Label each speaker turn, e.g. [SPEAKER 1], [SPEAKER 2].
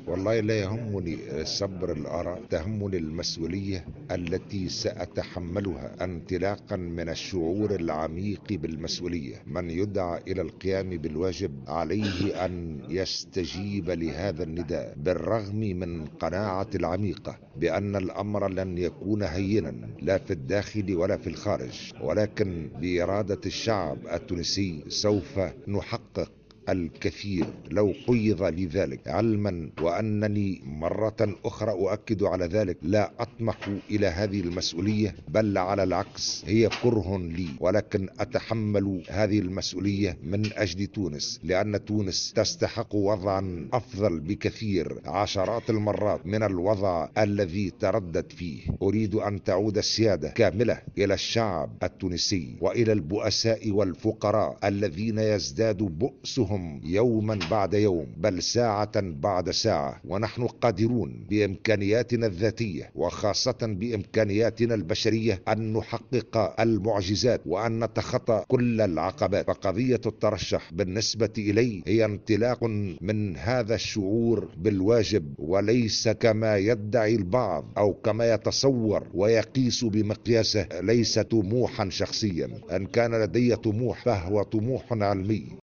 [SPEAKER 1] والله لا يهمني صبر الآراء، تهمني المسؤولية التي سأتحملها انطلاقا من الشعور العميق بالمسؤولية. من يدعى إلى القيام بالواجب عليه أن يستجيب لهذا النداء، بالرغم من قناعة العميقة بأن الأمر لن يكون هينا لا في الداخل ولا في الخارج، ولكن بإرادة الشعب التونسي سوف نحقق الكثير لو قيض لذلك، علما وأنني مرة أخرى أؤكد على ذلك لا أطمح إلى هذه المسؤولية، بل على العكس هي كره لي، ولكن أتحمل هذه المسؤولية من أجل تونس، لأن تونس تستحق وضعا أفضل بكثير عشرات المرات من الوضع الذي تردد فيه. أريد أن تعود السيادة كاملة إلى الشعب التونسي وإلى البؤساء والفقراء الذين يزداد بؤسهم يوما بعد يوم، بل ساعة بعد ساعة، ونحن قادرون بإمكانياتنا الذاتية وخاصة بإمكانياتنا البشرية أن نحقق المعجزات وأن نتخطى كل العقبات. فقضية الترشح بالنسبة إلي هي انطلاق من هذا الشعور بالواجب، وليس كما يدعي البعض أو كما يتصور ويقيس بمقياسه. ليس طموحا شخصيا، إن كان لدي طموح فهو طموح علمي.